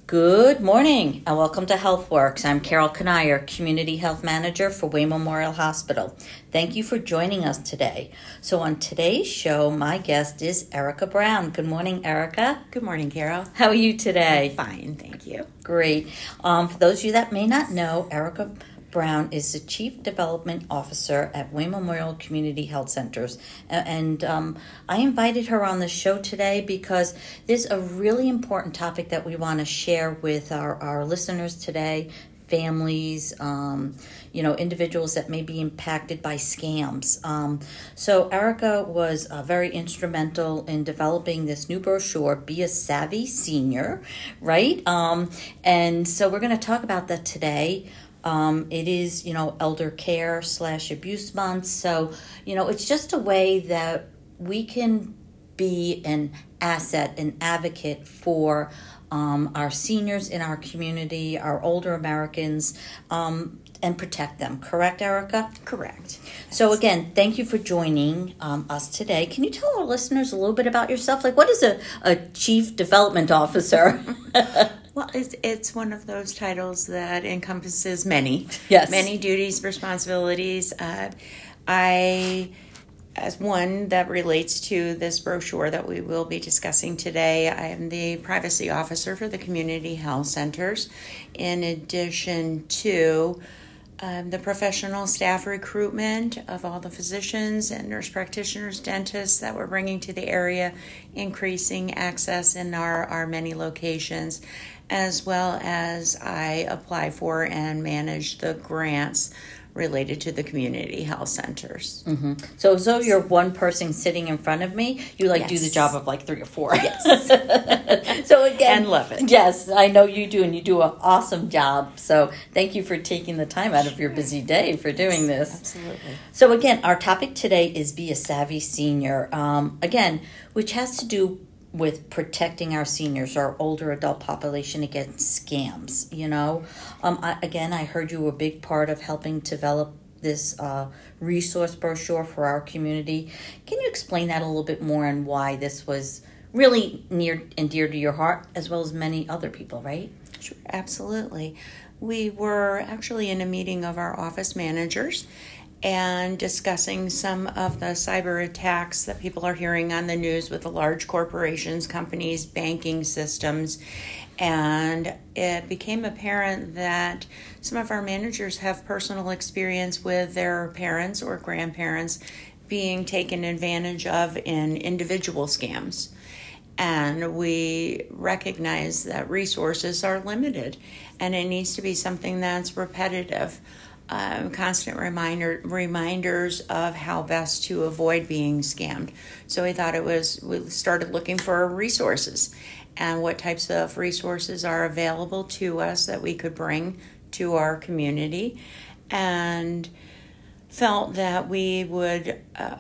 Good morning and welcome to HealthWorks. I'm Carol Kanier, Community Health Manager for Wayne Memorial Hospital. Thank you for joining us today. So on today's show, my guest is Erica Brown. Good morning, Erica. Good morning, Carol. How are you today? Fine, thank you. Great. For those of you that may not know, Erica Brown is the Chief Development Officer at Wayne Memorial Community Health Centers. And I invited her on the show today because there's a really important topic that we want to share with our listeners today, families, individuals that may be impacted by scams. So Erica was very instrumental in developing this new brochure, Be a Savvy Senior, right? And so we're going to talk about that today. It is, elder care / abuse month. So, it's just a way that we can be an asset, an advocate for our seniors in our community, our older Americans, and protect them. Correct, Erica? Correct. So again, thank you for joining us today. Can you tell our listeners a little bit about yourself? Like, what is a Chief Development Officer? Well, it's one of those titles that encompasses many duties, responsibilities. As one that relates to this brochure that we will be discussing today, I am the privacy officer for the community health centers, in addition to the professional staff recruitment of all the physicians and nurse practitioners, dentists that we're bringing to the area, increasing access in our many locations, as well as I apply for and manage the grants related to the community health centers. Mm-hmm. So you're one person sitting in front of me, you Yes. do the job of like 3 or 4. Yes. So again, And love it. Yes, I know you do, and you do an awesome job. So thank you for taking the time out of your busy day for doing this. Absolutely. So again, our topic today is Be a Savvy Senior. Again, which has to do with protecting our seniors, our older adult population, against scams. I heard you were a big part of helping develop this resource brochure for our community. Can you explain that a little bit more and why this was really near and dear to your heart, as well as many other people, right? Sure, absolutely. We were actually in a meeting of our office managers and discussing some of the cyber attacks that people are hearing on the news with the large corporations, companies, banking systems. And it became apparent that some of our managers have personal experience with their parents or grandparents being taken advantage of in individual scams. And we recognize that resources are limited, and it needs to be something that's repetitive. Constant reminders of how best to avoid being scammed. So we started looking for resources and what types of resources are available to us that we could bring to our community, and felt that we would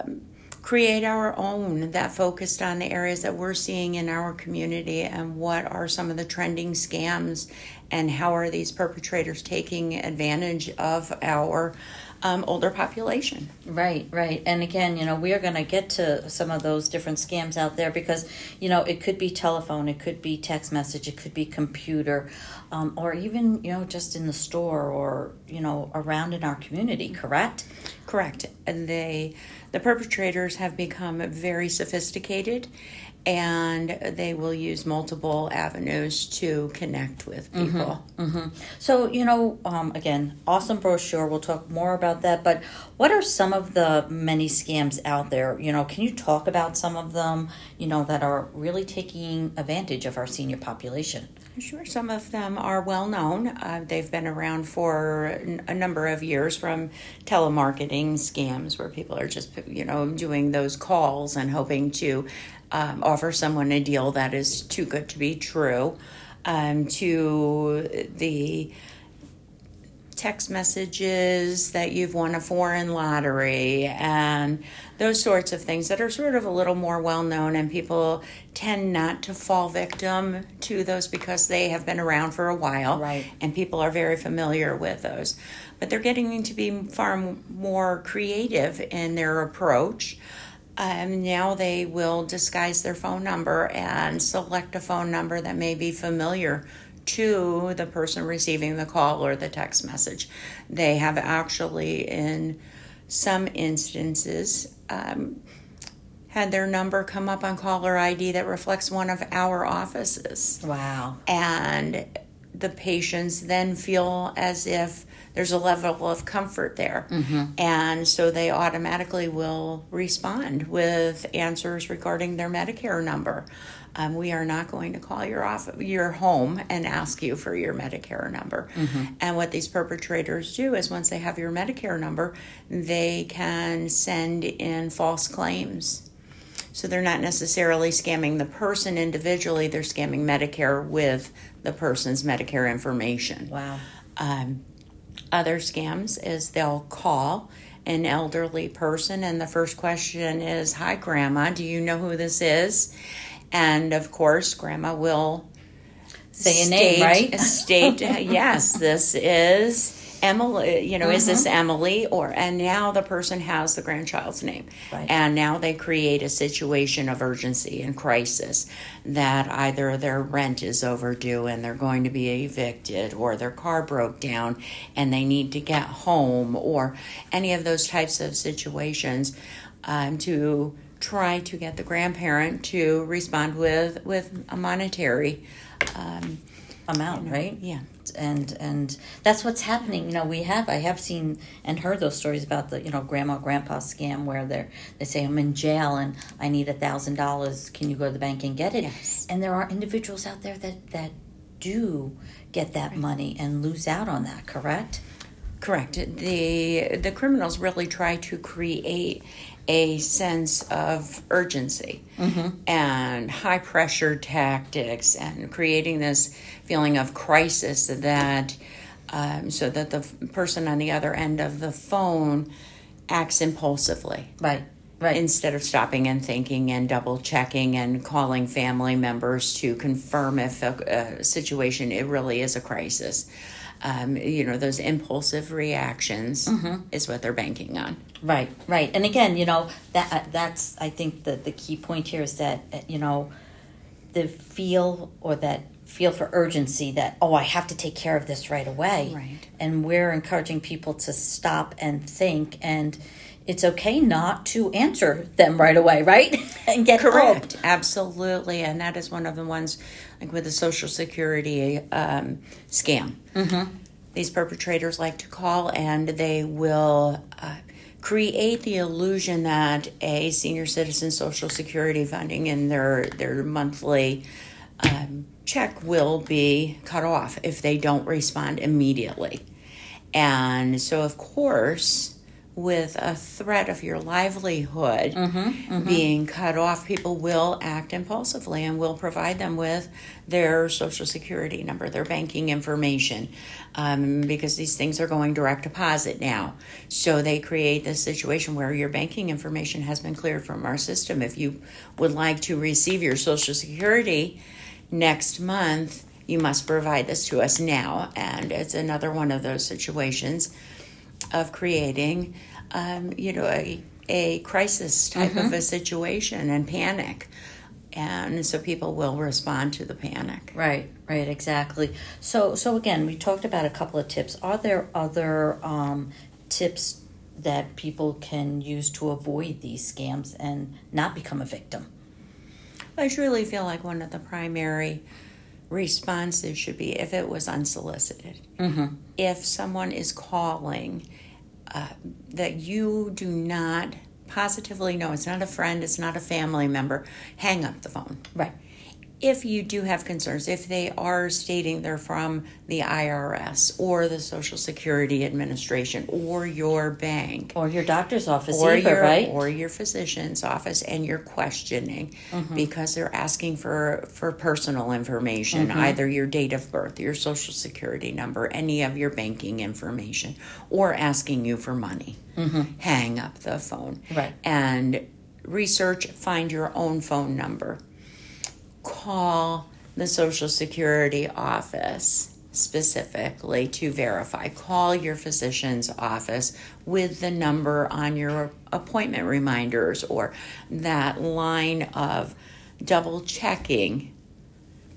create our own that focused on the areas that we're seeing in our community and what are some of the trending scams and how are these perpetrators taking advantage of our older population. Right. And again, we are going to get to some of those different scams out there because, it could be telephone, it could be text message, it could be computer, or even, just in the store or, around in our community, correct? Correct. And the perpetrators have become very sophisticated, and they will use multiple avenues to connect with people. Mm-hmm. So, again, awesome brochure. We'll talk more about that. But what are some of the many scams out there? Can you talk about some of them, that are really taking advantage of our senior population? Sure. Some of them are well known. They've been around for a number of years, from telemarketing scams where people are just, doing those calls and hoping to offer someone a deal that is too good to be true, to the text messages that you've won a foreign lottery and those sorts of things that are sort of a little more well-known, and people tend not to fall victim to those because they have been around for a while, right? And people are very familiar with those. But they're getting to be far more creative in their approach. Now they will disguise their phone number and select a phone number that may be familiar to the person receiving the call or the text message. They have actually, in some instances, had their number come up on caller ID that reflects one of our offices. Wow. And the patients then feel as if there's a level of comfort there. And so they automatically will respond with answers regarding their Medicare number. We are not going to call your home and ask you for your Medicare number. And what these perpetrators do is once they have your Medicare number, they can send in false claims. So they're not necessarily scamming the person individually, they're scamming Medicare with the person's Medicare information. Wow. Other scams is they'll call an elderly person and the first question is, "Hi, Grandma, do you know who this is?" And of course, Grandma will say a name, right? State, yes, this is Emily, is this Emily? And now the person has the grandchild's name. Right. And now they create a situation of urgency and crisis that either their rent is overdue and they're going to be evicted, or their car broke down and they need to get home, or any of those types of situations, to try to get the grandparent to respond with a monetary amount, right? Yeah. And that's what's happening. I have seen and heard those stories about the grandma grandpa scam where they say, "I'm in jail and I need $1,000. Can you go to the bank and get it?" Yes. And there are individuals out there that do get that money and lose out on that. Correct? Correct. The criminals really try to create a sense of urgency and high pressure tactics, and creating this feeling of crisis that so that the person on the other end of the phone acts impulsively. Right. Instead of stopping and thinking and double checking and calling family members to confirm if a situation, it really is a crisis. Those impulsive reactions is what they're banking on. Right. And again, that's, I think the key point here is that, the feel for urgency that, I have to take care of this right away. Right. And we're encouraging people to stop and think, and it's okay not to answer them right away, right? And get Correct. help. Absolutely. And that is one of the ones, like with the Social Security scam. These perpetrators like to call and they will create the illusion that a senior citizen Social Security funding in their monthly check will be cut off if they don't respond immediately. And so, of course, with a threat of your livelihood being cut off, people will act impulsively and will provide them with their Social Security number, their banking information, because these things are going direct deposit now. So they create this situation where your banking information has been cleared from our system. If you would like to receive your Social Security next month, you must provide this to us now. And it's another one of those situations of creating, a crisis type of a situation and panic. And so people will respond to the panic. Right, exactly. So again, we talked about a couple of tips. Are there other tips that people can use to avoid these scams and not become a victim? I truly feel like one of the primary responses should be if it was unsolicited. If someone is calling that you do not positively know, it's not a friend, it's not a family member, hang up the phone. Right. If you do have concerns, if they are stating they're from the IRS or the Social Security Administration or your bank. Or your doctor's office or right? Or your physician's office, and you're questioning because they're asking for personal information, either your date of birth, your Social Security number, any of your banking information, or asking you for money. Hang up the phone. Right. And research, find your own phone number. Call the Social Security office specifically to verify. Call your physician's office with the number on your appointment reminders, or that line of double checking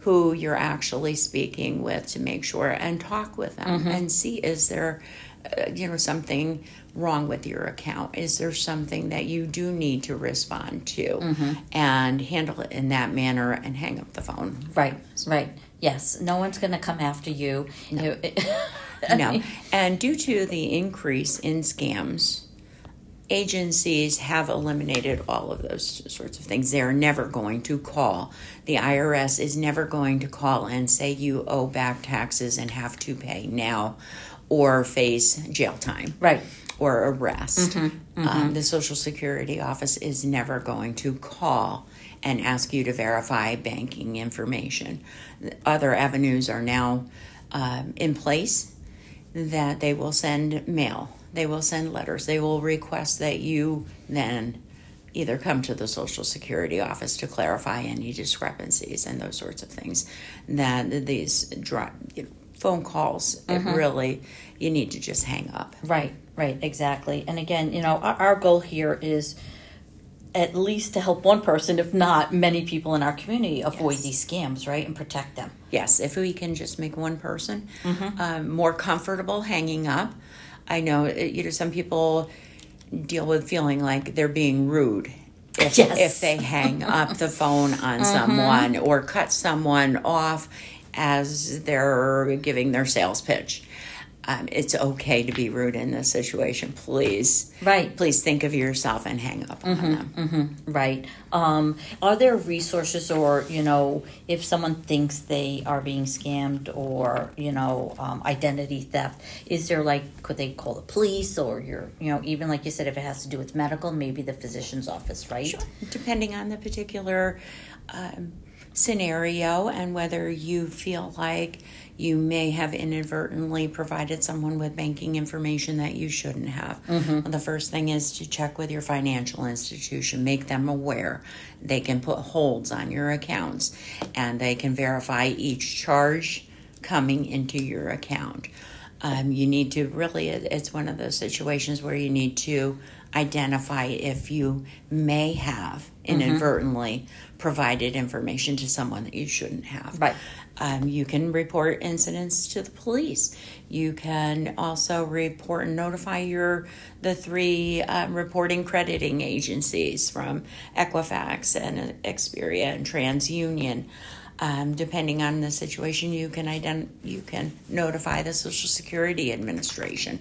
who you're actually speaking with to make sure, and talk with them and see, is there something wrong with your account? Is there something that you do need to respond to, and handle it in that manner and hang up the phone? Right. Yes, no one's going to come after you. No. No. And due to the increase in scams, agencies have eliminated all of those sorts of things. They're never going to call. The IRS is never going to call and say you owe back taxes and have to pay now or face jail time. Right. Or arrest. The Social Security office is never going to call and ask you to verify banking information. Other avenues are now in place, that they will send mail, they will send letters, they will request that you then either come to the Social Security office to clarify any discrepancies and those sorts of things. That these phone calls, it really, you need to just hang up. Right, exactly. And again, our goal here is at least to help one person, if not many people in our community, avoid these scams, right, and protect them. Yes, if we can just make one person more comfortable hanging up. I know, some people deal with feeling like they're being rude if they hang up the phone on someone or cut someone off as they're giving their sales pitch. It's okay to be rude in this situation. Please. Right. Please think of yourself and hang up on them. Right. Are there resources, or, if someone thinks they are being scammed, or, identity theft, is there, could they call the police, or even like you said, if it has to do with medical, maybe the physician's office, right? Sure. Depending on the particular scenario and whether you feel like you may have inadvertently provided someone with banking information that you shouldn't have. Well, the first thing is to check with your financial institution, make them aware. They can put holds on your accounts, and they can verify each charge coming into your account. You need to it's one of those situations where you need to identify if you may have inadvertently provided information to someone that you shouldn't have. Right. You can report incidents to the police. You can also report and notify the 3 reporting crediting agencies from Equifax and Experian and TransUnion. Depending on the situation, you can notify the Social Security Administration.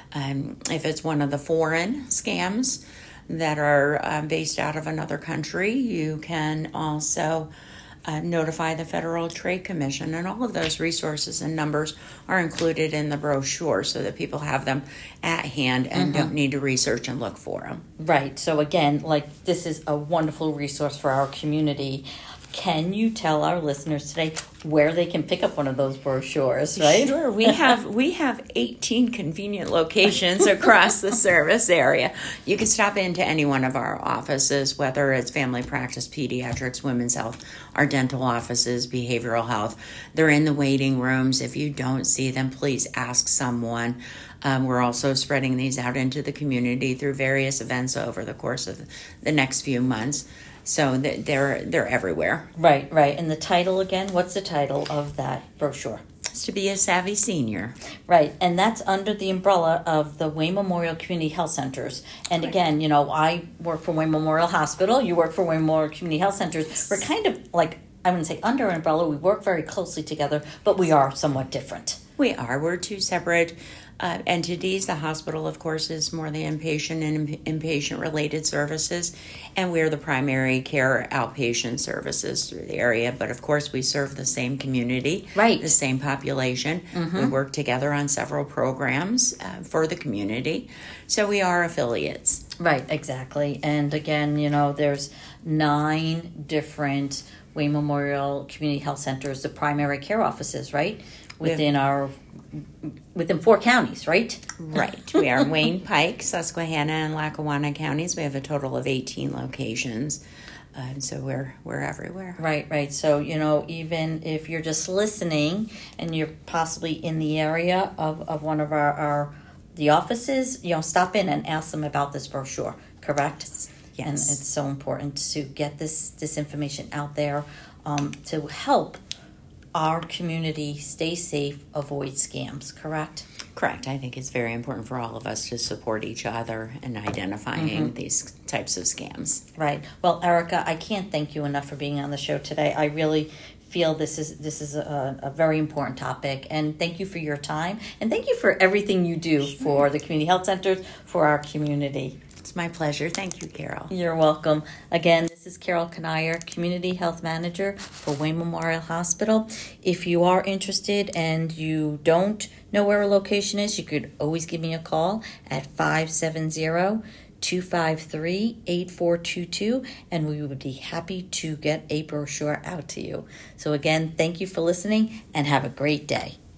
If it's one of the foreign scams that are based out of another country, you can also notify the Federal Trade Commission, and all of those resources and numbers are included in the brochure so that people have them at hand and don't need to research and look for them. Right. So again, this is a wonderful resource for our community. Can you tell our listeners today where they can pick up one of those brochures, right? Sure. We have 18 convenient locations across the service area. You can stop into any one of our offices, whether it's family practice, pediatrics, women's health, our dental offices, behavioral health. They're in the waiting rooms. If you don't see them, please ask someone. We're also spreading these out into the community through various events over the course of the next few months. So they're everywhere. Right. And the title again, what's the title of that brochure? It's to be a savvy senior. Right, and that's under the umbrella of the Wayne Memorial Community Health Centers. And again, I work for Wayne Memorial Hospital, you work for Wayne Memorial Community Health Centers. Yes. We're kind of I wouldn't say under an umbrella, we work very closely together, but we are somewhat different. We are. We're 2 separate entities. The hospital, of course, is more the inpatient and inpatient-related services, and we're the primary care outpatient services through the area. But, of course, we serve the same community, right? The same population. We work together on several programs for the community, so we are affiliates. Right, exactly. And, again, there's 9 different Wayne Memorial Community Health Centers, the primary care offices, right? Within 4 counties, right? Right. We are Wayne, Pike, Susquehanna, and Lackawanna counties. We have a total of 18 locations. So we're everywhere. Right. So, even if you're just listening and you're possibly in the area of one of the offices, stop in and ask them about this brochure, correct? Yes. And it's so important to get this information out there to help our community stay safe, avoid scams, correct? Correct. I think it's very important for all of us to support each other in identifying these types of scams. Right. Well, Erica, I can't thank you enough for being on the show today. I really feel this is a very important topic, and thank you for your time, and thank you for everything you do for the community health centers, for our community. It's my pleasure. Thank you, Carol. You're welcome. Again, this is Carol Kanier, Community Health Manager for Wayne Memorial Hospital. If you are interested and you don't know where a location is, you could always give me a call at 570-253-8422, and we would be happy to get a brochure out to you. So again, thank you for listening, and have a great day.